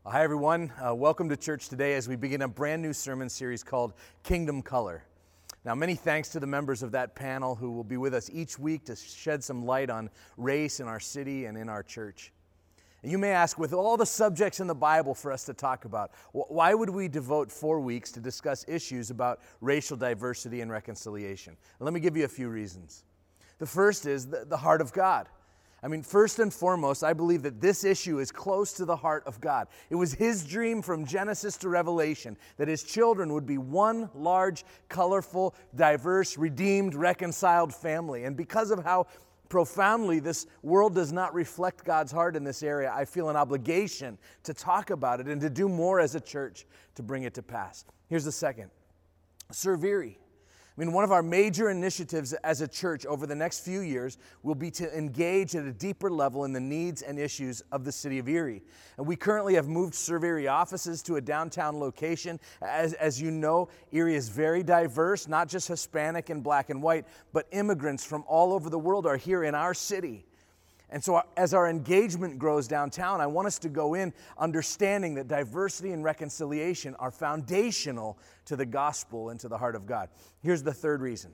Hi, everyone. Welcome to church today as we begin a brand new sermon series called Kingdom Color. Now, many thanks to the members of that panel who will be with us each week to shed some light on race in our city and in our church. And you may ask, with all the subjects in the Bible for us to talk about, why would we devote 4 weeks to discuss issues about racial diversity and reconciliation? And let me give you a few reasons. The first is the heart of God. First and foremost, I believe that this issue is close to the heart of God. It was His dream from Genesis to Revelation that His children would be one large, colorful, diverse, redeemed, reconciled family. And because of how profoundly this world does not reflect God's heart in this area, I feel an obligation to talk about it and to do more as a church to bring it to pass. Here's the second. Servere. One of our major initiatives as a church over the next few years will be to engage at a deeper level in the needs and issues of the city of Erie. And we currently have moved Serve offices to a downtown location. As you know, Erie is very diverse, not just Hispanic and black and white, but immigrants from all over the world are here in our city. And so as our engagement grows downtown, I want us to go in understanding that diversity and reconciliation are foundational to the gospel and to the heart of God. Here's the third reason.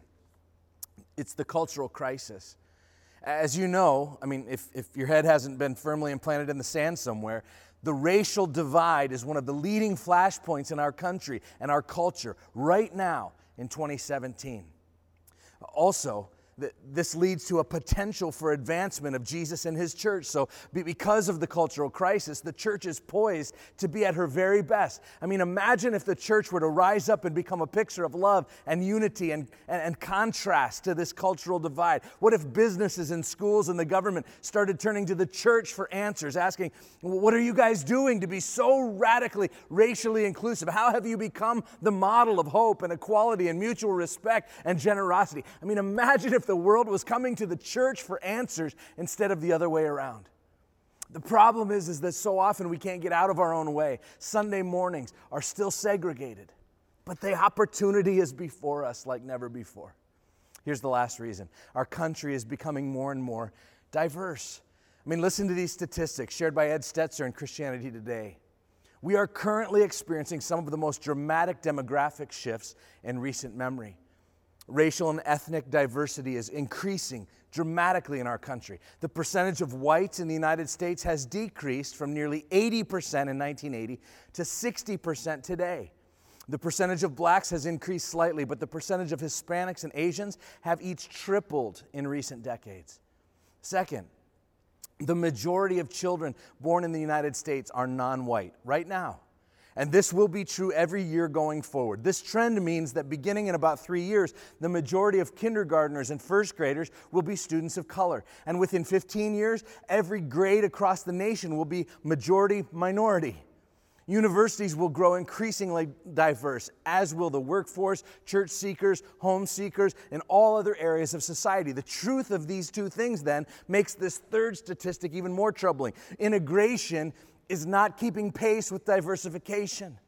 It's the cultural crisis. As you know, if your head hasn't been firmly implanted in the sand somewhere, the racial divide is one of the leading flashpoints in our country and our culture right now in 2017. Also, this leads to a potential for advancement of Jesus and His church. So because of the cultural crisis, the church is poised to be at her very best. Imagine if the church were to rise up and become a picture of love and unity and contrast to this cultural divide. What if businesses and schools and the government started turning to the church for answers, asking, what are you guys doing to be so radically racially inclusive? How have you become the model of hope and equality and mutual respect and generosity? Imagine if the world was coming to the church for answers instead of the other way around. The problem is that so often we can't get out of our own way. Sunday mornings are still segregated, but the opportunity is before us like never before. Here's the last reason. Our country is becoming more and more diverse. Listen to these statistics shared by Ed Stetzer in Christianity Today. We are currently experiencing some of the most dramatic demographic shifts in recent memory. Racial and ethnic diversity is increasing dramatically in our country. The percentage of whites in the United States has decreased from nearly 80% in 1980 to 60% today. The percentage of blacks has increased slightly, but the percentage of Hispanics and Asians have each tripled in recent decades. Second, the majority of children born in the United States are non-white right now. And this will be true every year going forward. This trend means that beginning in about 3 years, the majority of kindergartners and first graders will be students of color. And within 15 years, every grade across the nation will be majority minority. Universities will grow increasingly diverse, as will the workforce, church seekers, home seekers, and all other areas of society. The truth of these two things then makes this third statistic even more troubling. Integration is not keeping pace with diversification.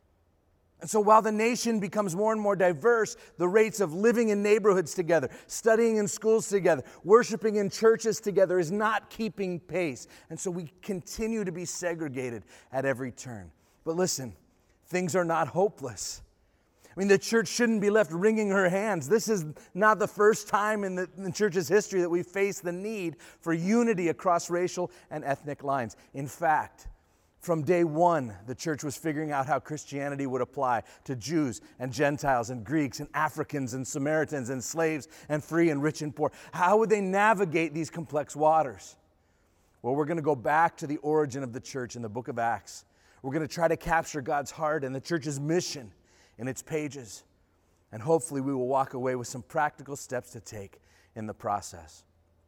And so while the nation becomes more and more diverse, the rates of living in neighborhoods together, studying in schools together, worshiping in churches together is not keeping pace. And so we continue to be segregated at every turn. But listen, things are not hopeless. The church shouldn't be left wringing her hands. This is not the first time in the church's history that we face the need for unity across racial and ethnic lines. In fact, from day one, the church was figuring out how Christianity would apply to Jews and Gentiles and Greeks and Africans and Samaritans and slaves and free and rich and poor. How would they navigate these complex waters? Well, we're going to go back to the origin of the church in the book of Acts. We're going to try to capture God's heart and the church's mission in its pages. And hopefully we will walk away with some practical steps to take in the process.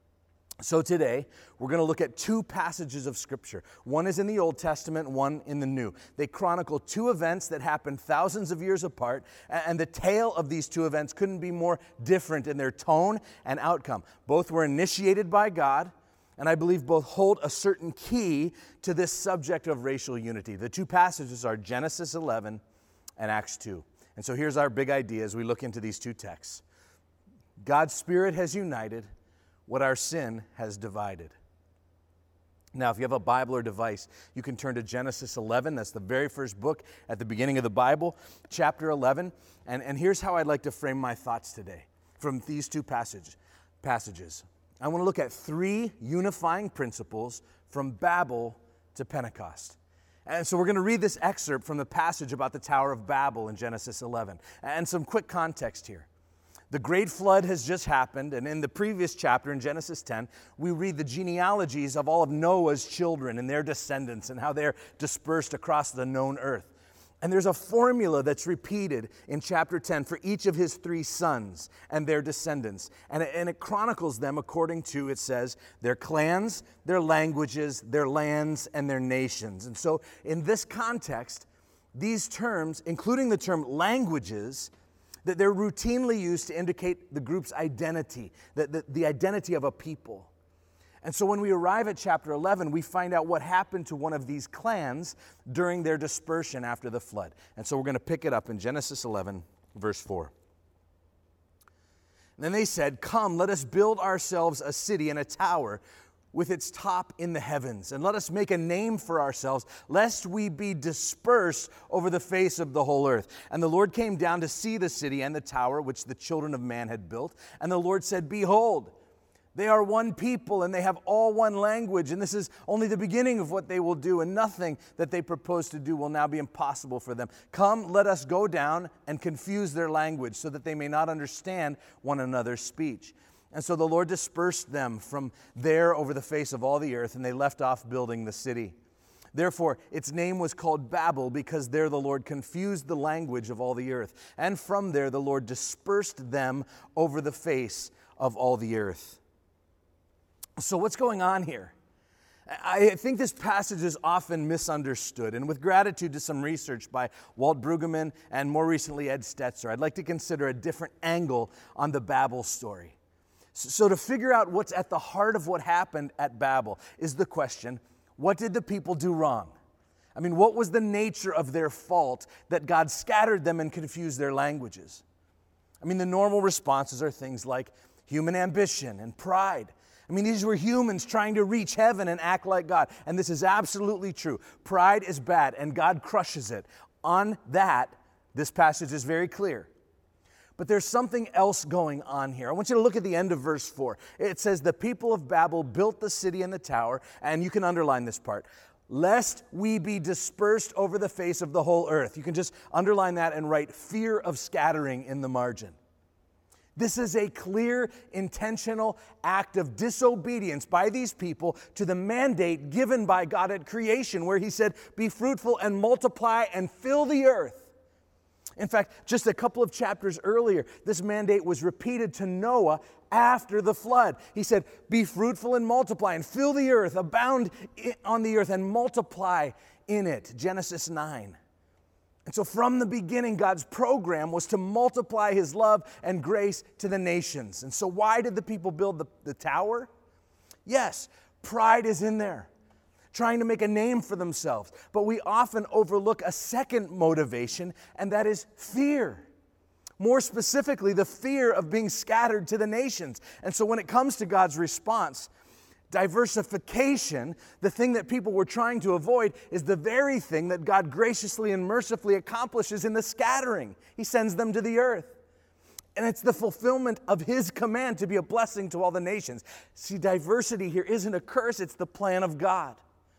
So today, we're going to look at 2 passages of Scripture. One is in the Old Testament, one in the New. They chronicle 2 events that happened thousands of years apart, and the tale of these 2 events couldn't be more different in their tone and outcome. Both were initiated by God, and I believe both hold a certain key to this subject of racial unity. The 2 passages are Genesis 11 and Acts 2. And so here's our big idea as we look into these 2 texts. God's Spirit has united what our sin has divided. Now, if you have a Bible or device, you can turn to Genesis 11. That's the very first book at the beginning of the Bible, chapter 11. And here's how I'd like to frame my thoughts today from these two passages. I want to look at three unifying principles from Babel to Pentecost. And so we're going to read this excerpt from the passage about the Tower of Babel in Genesis 11. And some quick context here. The great flood has just happened, and in the previous chapter, in Genesis 10, we read the genealogies of all of Noah's children and their descendants and how they're dispersed across the known earth. And there's a formula that's repeated in chapter 10 for each of his three sons and their descendants. And it chronicles them according to, it says, their clans, their languages, their lands, and their nations. And so in this context, these terms, including the term languages, that they're routinely used to indicate the group's identity, the identity of a people. And so when we arrive at chapter 11, we find out what happened to one of these clans during their dispersion after the flood. And so we're going to pick it up in Genesis 11, verse 4. And then they said, "Come, let us build ourselves a city and a tower with its top in the heavens, and let us make a name for ourselves, lest we be dispersed over the face of the whole earth." And the Lord came down to see the city and the tower which the children of man had built. And the Lord said, "Behold, they are one people, and they have all one language, and this is only the beginning of what they will do, and nothing that they propose to do will now be impossible for them. Come, let us go down and confuse their language, so that they may not understand one another's speech." And so the Lord dispersed them from there over the face of all the earth, and they left off building the city. Therefore, its name was called Babel, because there the Lord confused the language of all the earth. And from there the Lord dispersed them over the face of all the earth. So what's going on here? I think this passage is often misunderstood, and with gratitude to some research by Walt Brueggemann and more recently Ed Stetzer, I'd like to consider a different angle on the Babel story. So to figure out what's at the heart of what happened at Babel is the question, what did the people do wrong? I mean, what was the nature of their fault that God scattered them and confused their languages? I mean, the normal responses are things like human ambition and pride. I mean, these were humans trying to reach heaven and act like God. And this is absolutely true. Pride is bad, and God crushes it. On that, this passage is very clear. But there's something else going on here. I want you to look at the end of verse 4. It says, "The people of Babel built the city and the tower," and you can underline this part, "lest we be dispersed over the face of the whole earth." You can just underline that and write "fear of scattering" in the margin. This is a clear, intentional act of disobedience by these people to the mandate given by God at creation, where He said, "Be fruitful and multiply and fill the earth." In fact, just a couple of chapters earlier, this mandate was repeated to Noah after the flood. He said, "Be fruitful and multiply and fill the earth, abound on the earth and multiply in it." Genesis 9. And so from the beginning, God's program was to multiply His love and grace to the nations. And so why did the people build the tower? Yes, pride is in there, trying to make a name for themselves. But we often overlook a second motivation, and that is fear. More specifically, the fear of being scattered to the nations. And so when it comes to God's response, diversification, the thing that people were trying to avoid, is the very thing that God graciously and mercifully accomplishes in the scattering. He sends them to the earth. And it's the fulfillment of His command to be a blessing to all the nations. See, diversity here isn't a curse, it's the plan of God.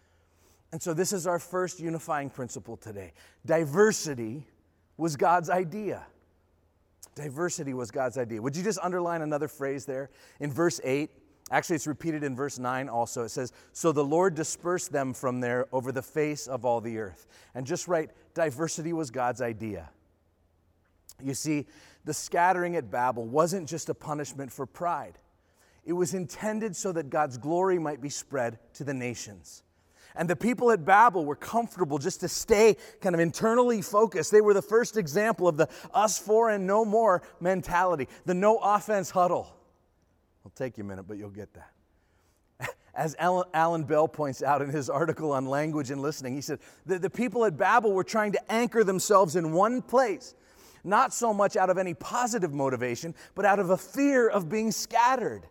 And so this is our first unifying principle today. Diversity was God's idea. Diversity was God's idea. Would you just underline another phrase there? In verse 8, actually it's repeated in verse 9 also. It says, "So the Lord dispersed them from there over the face of all the earth." And just write, diversity was God's idea. You see, the scattering at Babel wasn't just a punishment for pride. It was intended so that God's glory might be spread to the nations. And the people at Babel were comfortable just to stay kind of internally focused. They were the first example of the us for and no more mentality, the no offense huddle. It'll take you a minute, but you'll get that. As Alan Bell points out in his article on language and listening, he said, the people at Babel were trying to anchor themselves in one place, not so much out of any positive motivation, but out of a fear of being scattered.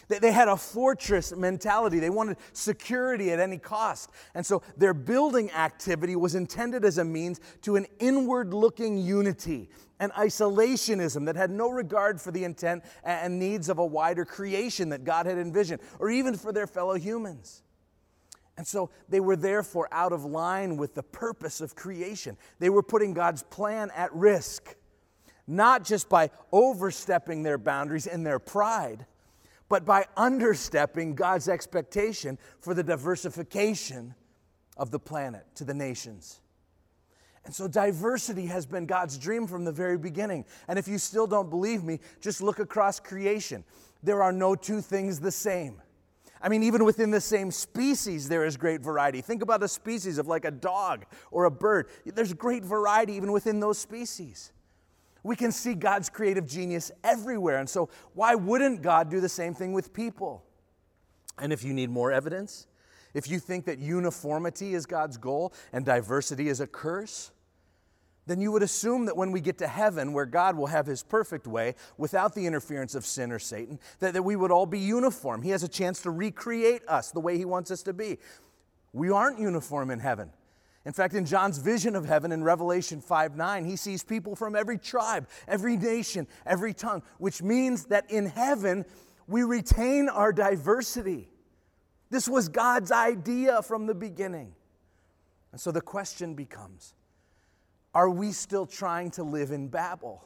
They had a fortress mentality. They wanted security at any cost. And so their building activity was intended as a means to an inward-looking unity, an isolationism that had no regard for the intent and needs of a wider creation that God had envisioned, or even for their fellow humans. And so they were therefore out of line with the purpose of creation. They were putting God's plan at risk, not just by overstepping their boundaries in their pride, but by understepping God's expectation for the diversification of the planet to the nations. And so diversity has been God's dream from the very beginning. And if you still don't believe me, just look across creation. There are no two things the same. I mean, even within the same species, there is great variety. Think about a species of like a dog or a bird. There's great variety even within those species. We can see God's creative genius everywhere. And so why wouldn't God do the same thing with people? And if you need more evidence, if you think that uniformity is God's goal and diversity is a curse, then you would assume that when we get to heaven, where God will have his perfect way, without the interference of sin or Satan, that we would all be uniform. He has a chance to recreate us the way he wants us to be. We aren't uniform in heaven. In fact, in John's vision of heaven in Revelation 5:9, he sees people from every tribe, every nation, every tongue, which means that in heaven, we retain our diversity. This was God's idea from the beginning. And so the question becomes, are we still trying to live in Babel?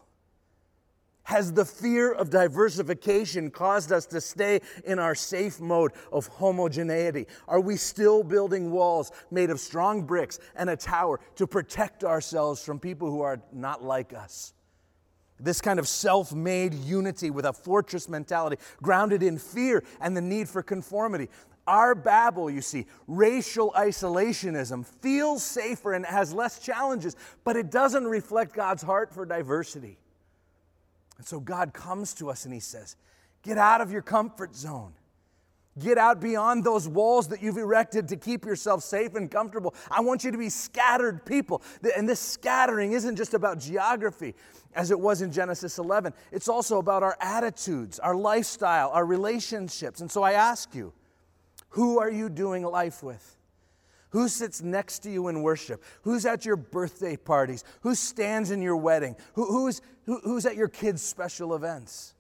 Has the fear of diversification caused us to stay in our safe mode of homogeneity? Are we still building walls made of strong bricks and a tower to protect ourselves from people who are not like us? This kind of self-made unity with a fortress mentality grounded in fear and the need for conformity. Our Babel, you see, racial isolationism, feels safer and has less challenges, but it doesn't reflect God's heart for diversity. And so God comes to us and he says, get out of your comfort zone. Get out beyond those walls that you've erected to keep yourself safe and comfortable. I want you to be scattered people. And this scattering isn't just about geography, as it was in Genesis 11. It's also about our attitudes, our lifestyle, our relationships. And so I ask you, who are you doing life with? Who sits next to you in worship? Who's at your birthday parties? Who stands in your wedding? Who's at your kids' special events?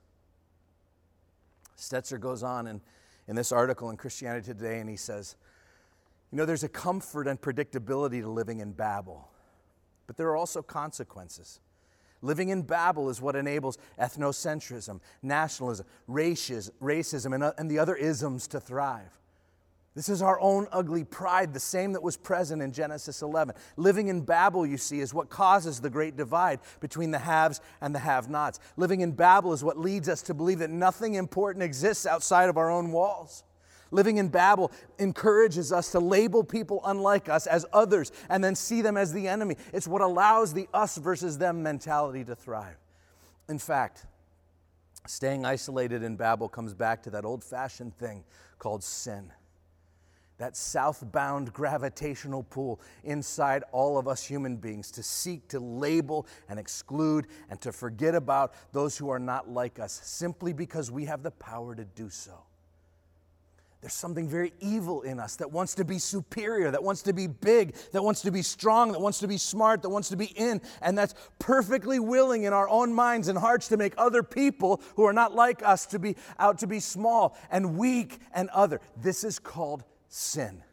Stetzer goes on in this article in Christianity Today, and he says, there's a comfort and predictability to living in Babel, but there are also consequences. Living in Babel is what enables ethnocentrism, nationalism, racism, and the other isms to thrive. This is our own ugly pride, the same that was present in Genesis 11. Living in Babel, you see, is what causes the great divide between the haves and the have-nots. Living in Babel is what leads us to believe that nothing important exists outside of our own walls. Living in Babel encourages us to label people unlike us as others and then see them as the enemy. It's what allows the us versus them mentality to thrive. In fact, staying isolated in Babel comes back to that old-fashioned thing called sin. That southbound gravitational pull inside all of us human beings to seek to label and exclude and to forget about those who are not like us simply because we have the power to do so. There's something very evil in us that wants to be superior, that wants to be big, that wants to be strong, that wants to be smart, that wants to be in, and that's perfectly willing in our own minds and hearts to make other people who are not like us to be out to be small and weak and other. This is called sin.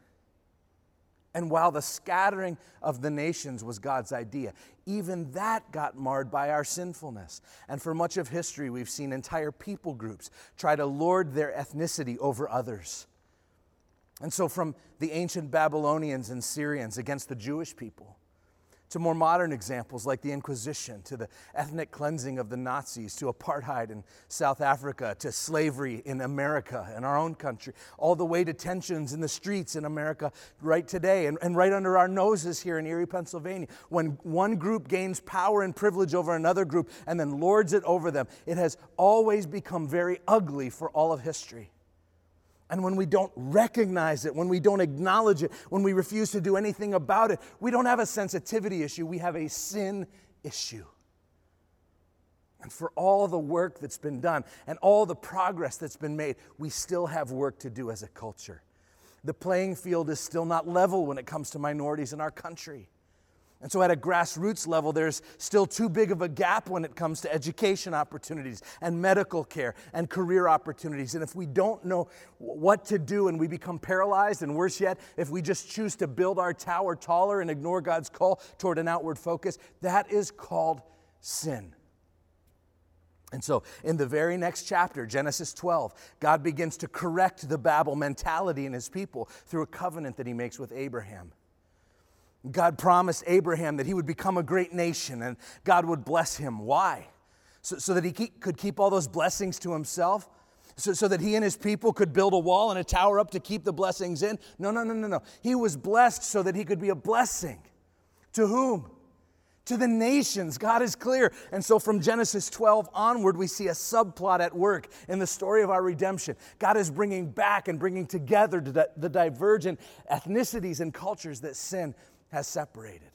And while the scattering of the nations was God's idea, even that got marred by our sinfulness. And for much of history, we've seen entire people groups try to lord their ethnicity over others. And so from the ancient Babylonians and Syrians against the Jewish people, to more modern examples like the Inquisition, to the ethnic cleansing of the Nazis, to apartheid in South Africa, to slavery in America, in our own country, all the way to tensions in the streets in America right today and right under our noses here in Erie, Pennsylvania. When one group gains power and privilege over another group and then lords it over them, it has always become very ugly for all of history. And when we don't recognize it, when we don't acknowledge it, when we refuse to do anything about it, we don't have a sensitivity issue, we have a sin issue. And for all the work that's been done and all the progress that's been made, we still have work to do as a culture. The playing field is still not level when it comes to minorities in our country. And so at a grassroots level, there's still too big of a gap when it comes to education opportunities and medical care and career opportunities. And if we don't know what to do and we become paralyzed, and worse yet, if we just choose to build our tower taller and ignore God's call toward an outward focus, that is called sin. And so in the very next chapter, Genesis 12, God begins to correct the Babel mentality in his people through a covenant that he makes with Abraham. God promised Abraham that he would become a great nation and God would bless him. Why? So that he could keep all those blessings to himself? So that he and his people could build a wall and a tower up to keep the blessings in? No. He was blessed so that he could be a blessing. To whom? To the nations. God is clear. And so from Genesis 12 onward, we see a subplot at work in the story of our redemption. God is bringing back and bringing together the divergent ethnicities and cultures that sin has separated.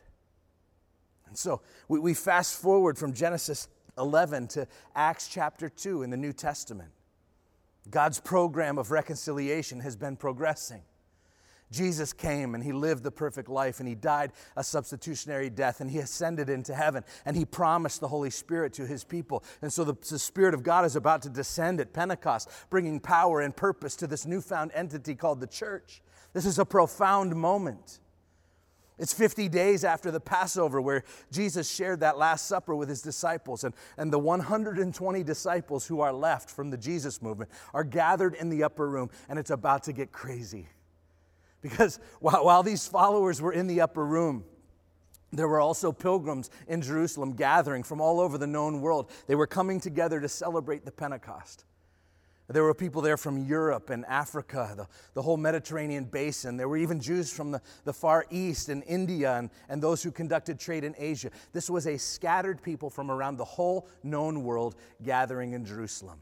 And so we fast forward from Genesis 11 to Acts chapter 2 in the New Testament. God's program of reconciliation has been progressing. Jesus came and he lived the perfect life and he died a substitutionary death and he ascended into heaven and he promised the Holy Spirit to his people. And so the Spirit of God is about to descend at Pentecost, bringing power and purpose to this newfound entity called the church. This is a profound moment. It's 50 days after the Passover where Jesus shared that Last Supper with his disciples. And the 120 disciples who are left from the Jesus movement are gathered in the upper room, and it's about to get crazy. Because while these followers were in the upper room, there were also pilgrims in Jerusalem gathering from all over the known world. They were coming together to celebrate the Pentecost. There were people there from Europe and Africa, the whole Mediterranean basin. There were even Jews from the Far East and India and those who conducted trade in Asia. This was a scattered people from around the whole known world gathering in Jerusalem.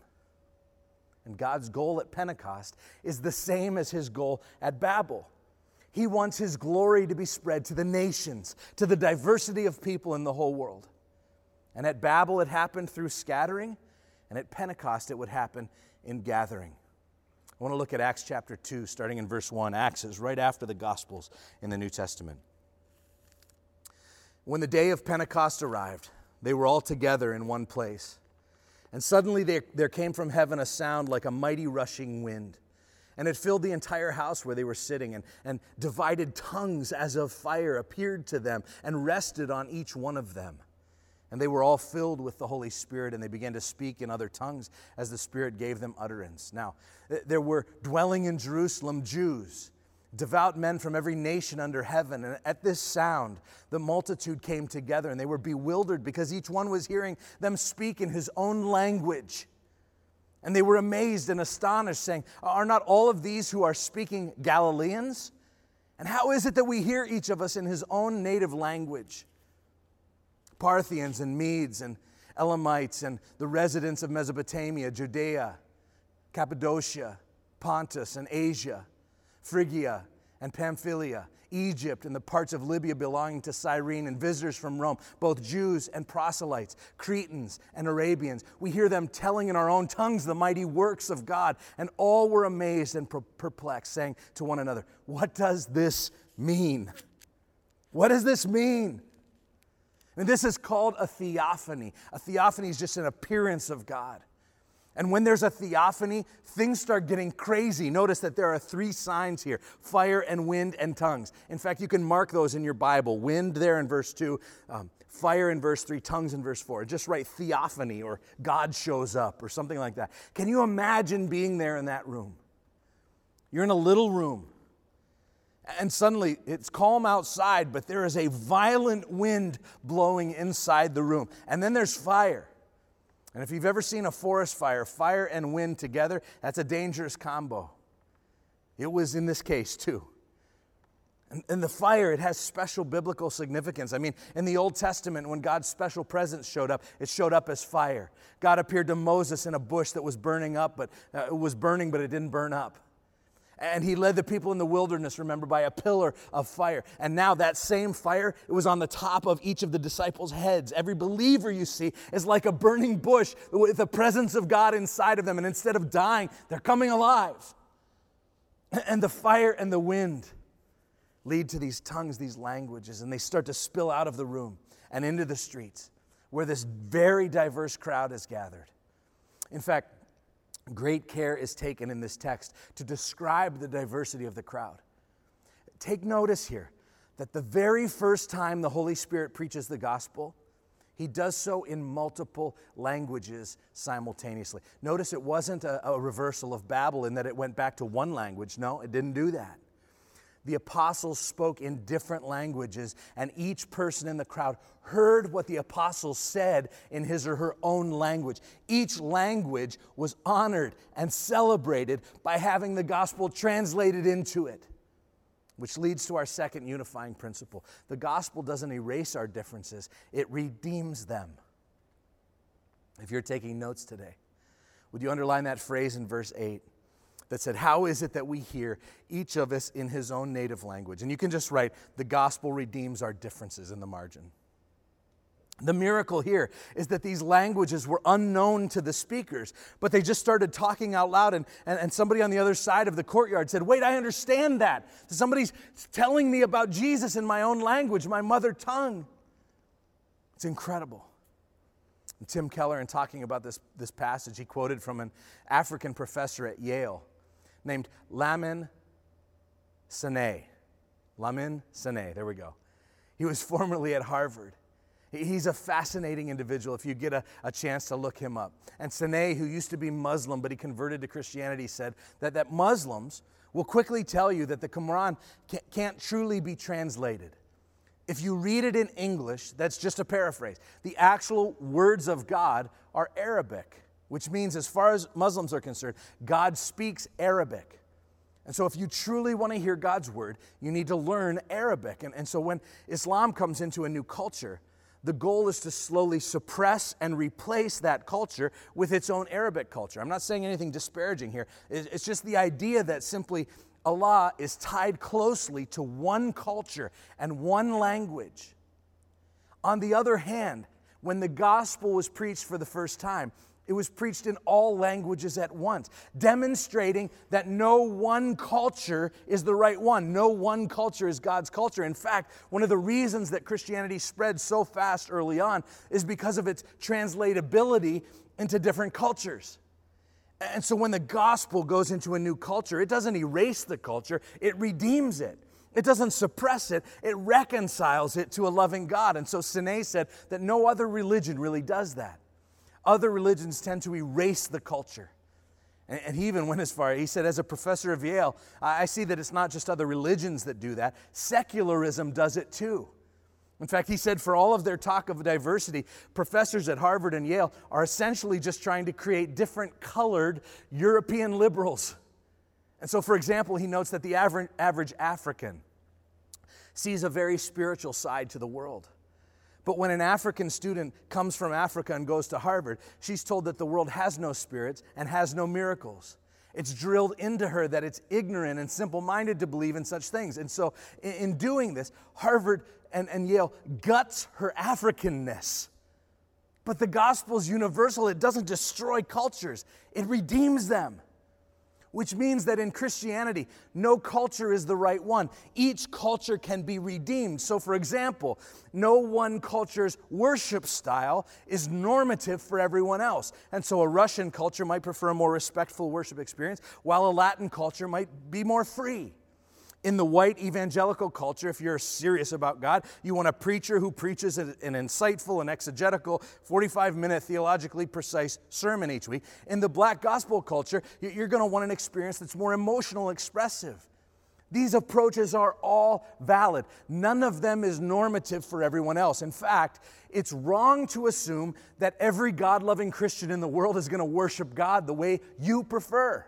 And God's goal at Pentecost is the same as his goal at Babel. He wants his glory to be spread to the nations, to the diversity of people in the whole world. And at Babel it happened through scattering, and at Pentecost it would happen in gathering. I want to look at Acts chapter 2, starting in verse 1. Acts is right after the Gospels in the New Testament. When the day of Pentecost arrived, they were all together in one place. And suddenly there came from heaven a sound like a mighty rushing wind. And it filled the entire house where they were sitting, and divided tongues as of fire appeared to them and rested on each one of them. And they were all filled with the Holy Spirit, and they began to speak in other tongues as the Spirit gave them utterance. Now, there were dwelling in Jerusalem Jews, devout men from every nation under heaven. And at this sound, the multitude came together, and they were bewildered because each one was hearing them speak in his own language. And they were amazed and astonished, saying, "Are not all of these who are speaking Galileans? And how is it that we hear each of us in his own native language?" Parthians and Medes and Elamites and the residents of Mesopotamia, Judea, Cappadocia, Pontus and Asia, Phrygia and Pamphylia, Egypt and the parts of Libya belonging to Cyrene, and visitors from Rome, both Jews and proselytes, Cretans and Arabians. We hear them telling in our own tongues the mighty works of God, and all were amazed and perplexed, saying to one another, "What does this mean? What does this mean?" And this is called a theophany. A theophany is just an appearance of God. And when there's a theophany, things start getting crazy. Notice that there are 3 signs here: fire and wind and tongues. In fact, you can mark those in your Bible. Wind there in verse 2, fire in verse 3, tongues in verse 4. Just write theophany or God shows up or something like that. Can you imagine being there in that room? You're in a little room. And suddenly, it's calm outside, but there is a violent wind blowing inside the room. And then there's fire. And if you've ever seen a forest fire, fire and wind together, that's a dangerous combo. It was in this case too. And the fire, it has special biblical significance. I mean, in the Old Testament, when God's special presence showed up, it showed up as fire. God appeared to Moses in a bush that was burning up, but it was burning, but it didn't burn up. And he led the people in the wilderness, remember, by a pillar of fire. And now that same fire, it was on the top of each of the disciples' heads. Every believer, you see, is like a burning bush with the presence of God inside of them. And instead of dying, they're coming alive. And the fire and the wind lead to these tongues, these languages, and they start to spill out of the room and into the streets where this very diverse crowd is gathered. In fact, great care is taken in this text to describe the diversity of the crowd. Take notice here that the very first time the Holy Spirit preaches the gospel, he does so in multiple languages simultaneously. Notice it wasn't a reversal of Babel in that it went back to one language. No, it didn't do that. The apostles spoke in different languages, and each person in the crowd heard what the apostles said in his or her own language. Each language was honored and celebrated by having the gospel translated into it, which leads to our second unifying principle. The gospel doesn't erase our differences, it redeems them. If you're taking notes today, would you underline that phrase in verse 8? That said, how is it that we hear each of us in his own native language? And you can just write, the gospel redeems our differences in the margin. The miracle here is that these languages were unknown to the speakers, but they just started talking out loud, and somebody on the other side of the courtyard said, wait, I understand that. Somebody's telling me about Jesus in my own language, my mother tongue. It's incredible. And Tim Keller, in talking about this passage, he quoted from an African professor at Yale named Lamin Sanneh. Lamin Sanneh, there we go. He was formerly at Harvard. He's a fascinating individual if you get a chance to look him up. And Sanneh, who used to be Muslim, but he converted to Christianity, said that Muslims will quickly tell you that the Quran can't truly be translated. If you read it in English, that's just a paraphrase. The actual words of God are Arabic, which means as far as Muslims are concerned, God speaks Arabic. And so if you truly want to hear God's word, you need to learn Arabic. And so when Islam comes into a new culture, the goal is to slowly suppress and replace that culture with its own Arabic culture. I'm not saying anything disparaging here. It's just the idea that simply Allah is tied closely to one culture and one language. On the other hand, when the gospel was preached for the first time, it was preached in all languages at once, demonstrating that no one culture is the right one. No one culture is God's culture. In fact, one of the reasons that Christianity spread so fast early on is because of its translatability into different cultures. And so when the gospel goes into a new culture, it doesn't erase the culture, it redeems it. It doesn't suppress it, it reconciles it to a loving God. And so Sanneh said that no other religion really does that. Other religions tend to erase the culture. And he even went as far, he said, as a professor of Yale, I see that it's not just other religions that do that, secularism does it too. In fact, he said for all of their talk of diversity, professors at Harvard and Yale are essentially just trying to create different colored European liberals. And so, for example, he notes that the average African sees a very spiritual side to the world. But when an African student comes from Africa and goes to Harvard, she's told that the world has no spirits and has no miracles. It's drilled into her that it's ignorant and simple-minded to believe in such things. And so in doing this, Harvard and Yale guts her Africanness. But the gospel is universal. It doesn't destroy cultures. It redeems them. Which means that in Christianity, no culture is the right one. Each culture can be redeemed. So for example, no one culture's worship style is normative for everyone else. And so a Russian culture might prefer a more respectful worship experience, while a Latin culture might be more free. In the white evangelical culture, if you're serious about God, you want a preacher who preaches an insightful and exegetical 45-minute theologically precise sermon each week. In the black gospel culture, you're going to want an experience that's more emotional, expressive. These approaches are all valid. None of them is normative for everyone else. In fact, it's wrong to assume that every God-loving Christian in the world is going to worship God the way you prefer.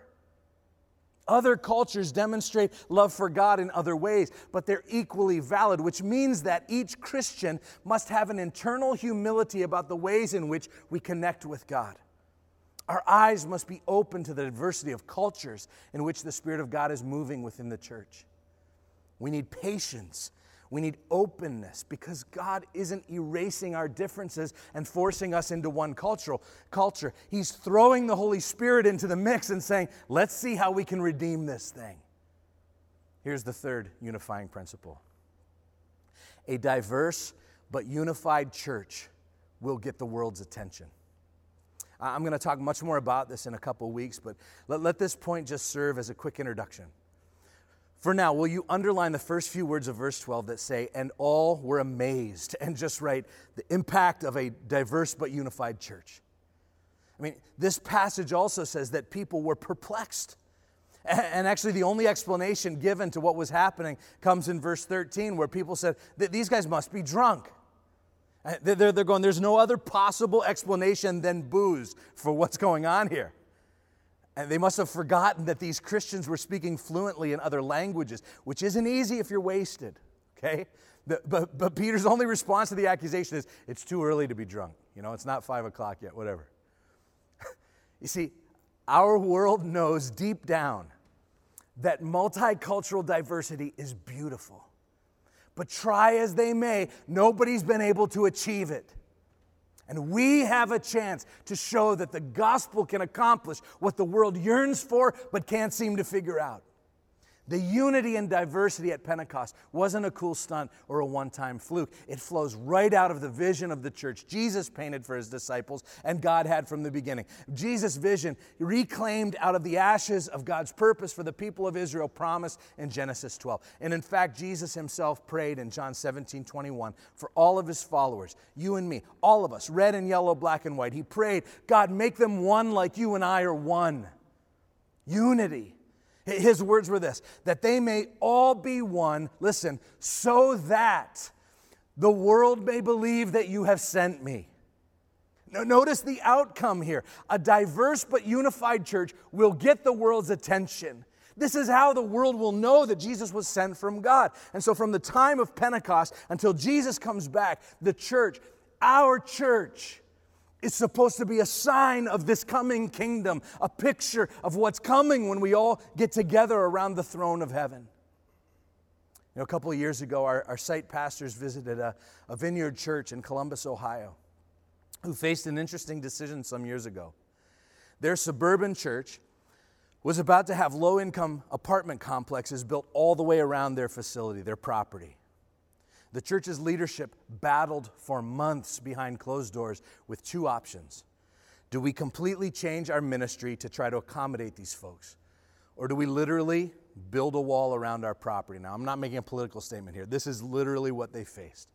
Other cultures demonstrate love for God in other ways, but they're equally valid, which means that each Christian must have an internal humility about the ways in which we connect with God. Our eyes must be open to the diversity of cultures in which the Spirit of God is moving within the church. We need patience. We need openness, because God isn't erasing our differences and forcing us into one culture. He's throwing the Holy Spirit into the mix and saying, let's see how we can redeem this thing. Here's the third unifying principle. A diverse but unified church will get the world's attention. I'm going to talk much more about this in a couple weeks, but let this point just serve as a quick introduction. For now, will you underline the first few words of verse 12 that say, and all were amazed, and just write the impact of a diverse but unified church. I mean, this passage also says that people were perplexed. And actually, the only explanation given to what was happening comes in verse 13, where people said that these guys must be drunk. They're going, there's no other possible explanation than booze for what's going on here. And they must have forgotten that these Christians were speaking fluently in other languages, which isn't easy if you're wasted, okay? But Peter's only response to the accusation is, it's too early to be drunk. You know, it's not 5 o'clock yet, whatever. You see, our world knows deep down that multicultural diversity is beautiful. But try as they may, nobody's been able to achieve it. And we have a chance to show that the gospel can accomplish what the world yearns for but can't seem to figure out. The unity and diversity at Pentecost wasn't a cool stunt or a one-time fluke. It flows right out of the vision of the church Jesus painted for his disciples and God had from the beginning. Jesus' vision reclaimed out of the ashes of God's purpose for the people of Israel promised in Genesis 12. And in fact, Jesus himself prayed in John 17:21 for all of his followers, you and me, all of us, red and yellow, black and white. He prayed, God, make them one like you and I are one. Unity. His words were this, that they may all be one, listen, so that the world may believe that you have sent me. Now, notice the outcome here. A diverse but unified church will get the world's attention. This is how the world will know that Jesus was sent from God. And so from the time of Pentecost until Jesus comes back, the church, our church, is supposed to be a sign of this coming kingdom, a picture of what's coming when we all get together around the throne of heaven. You know, a couple of years ago, our site pastors visited a vineyard church in Columbus, Ohio, who faced an interesting decision some years ago. Their suburban church was about to have low-income apartment complexes built all the way around their facility, their property. The church's leadership battled for months behind closed doors with two options. Do we completely change our ministry to try to accommodate these folks? Or do we literally build a wall around our property? Now, I'm not making a political statement here. This is literally what they faced.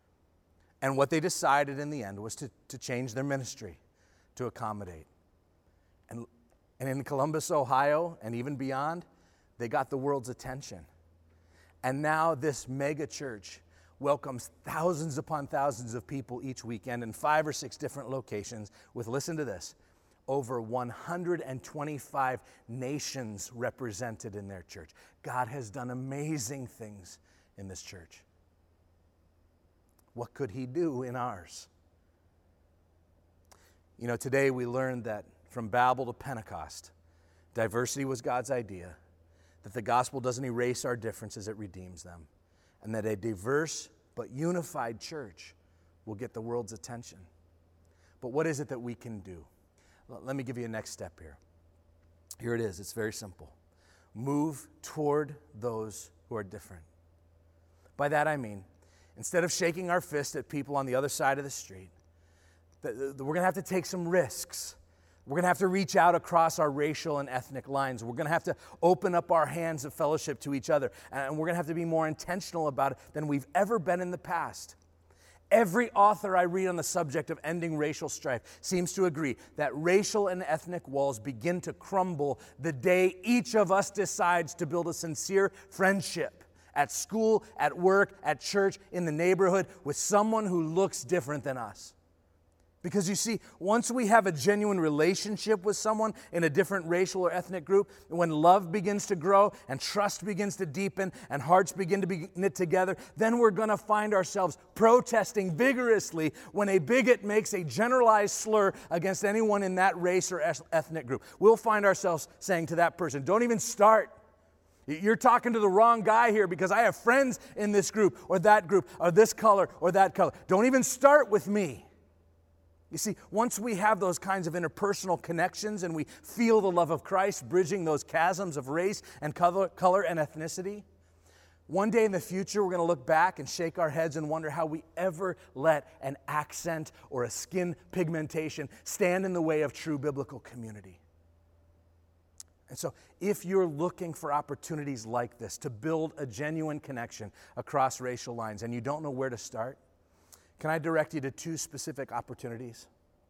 And what they decided in the end was to change their ministry to accommodate. And in Columbus, Ohio, and even beyond, they got the world's attention. And now this mega church welcomes thousands upon thousands of people each weekend in 5 or 6 different locations with, listen to this, over 125 nations represented in their church. God has done amazing things in this church. What could he do in ours? You know, today we learned that from Babel to Pentecost, diversity was God's idea, that the gospel doesn't erase our differences, it redeems them. And that a diverse but unified church will get the world's attention. But what is it that we can do? Let me give you a next step here. Here it is. It's very simple. Move toward those who are different. By that I mean, instead of shaking our fist at people on the other side of the street, we're going to have to take some risks. We're going to have to reach out across our racial and ethnic lines. We're going to have to open up our hands of fellowship to each other. And we're going to have to be more intentional about it than we've ever been in the past. Every author I read on the subject of ending racial strife seems to agree that racial and ethnic walls begin to crumble the day each of us decides to build a sincere friendship at school, at work, at church, in the neighborhood with someone who looks different than us. Because you see, once we have a genuine relationship with someone in a different racial or ethnic group, when love begins to grow and trust begins to deepen and hearts begin to be knit together, then we're going to find ourselves protesting vigorously when a bigot makes a generalized slur against anyone in that race or ethnic group. We'll find ourselves saying to that person, don't even start. You're talking to the wrong guy here because I have friends in this group or this color or that color. Don't even start with me. You see, once we have those kinds of interpersonal connections and we feel the love of Christ bridging those chasms of race and color and ethnicity, one day in the future we're going to look back and shake our heads and wonder how we ever let an accent or a skin pigmentation stand in the way of true biblical community. And so if you're looking for opportunities like this to build a genuine connection across racial lines and you don't know where to start, can I direct you to two specific opportunities?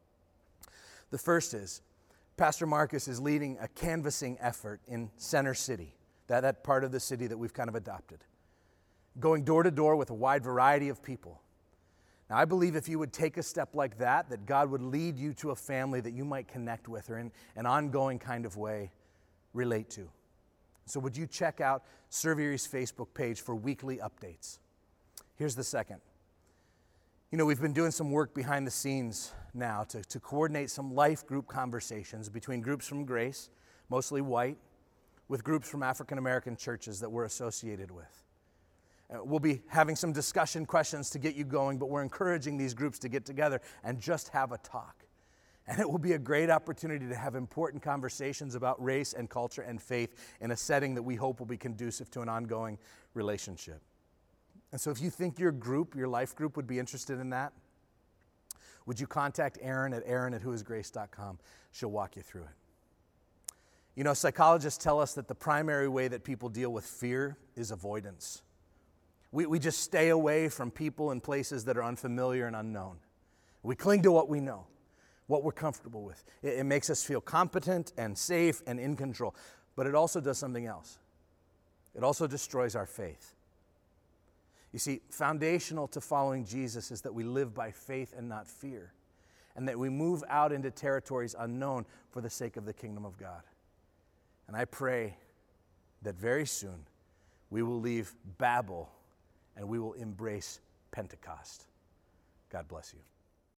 The first is, Pastor Marcus is leading a canvassing effort in Center City, that part of the city that we've kind of adopted, going door to door with a wide variety of people. Now, I believe if you would take a step like that God would lead you to a family that you might connect with or in an ongoing kind of way relate to. So would you check out Serve Erie's Facebook page for weekly updates? Here's the second. You know, we've been doing some work behind the scenes now to coordinate some life group conversations between groups from Grace, mostly white, with groups from African American churches that we're associated with. We'll be having some discussion questions to get you going, but we're encouraging these groups to get together and just have a talk. And it will be a great opportunity to have important conversations about race and culture and faith in a setting that we hope will be conducive to an ongoing relationship. And so if you think your life group would be interested in that, would you contact Erin at whoisgrace.com? She'll walk you through it. You know, psychologists tell us that the primary way that people deal with fear is avoidance. We just stay away from people and places that are unfamiliar and unknown. We cling to what we know, what we're comfortable with. It makes us feel competent and safe and in control. But it also does something else. It also destroys our faith. You see, foundational to following Jesus is that we live by faith and not fear, and that we move out into territories unknown for the sake of the kingdom of God. And I pray that very soon we will leave Babel and we will embrace Pentecost. God bless you.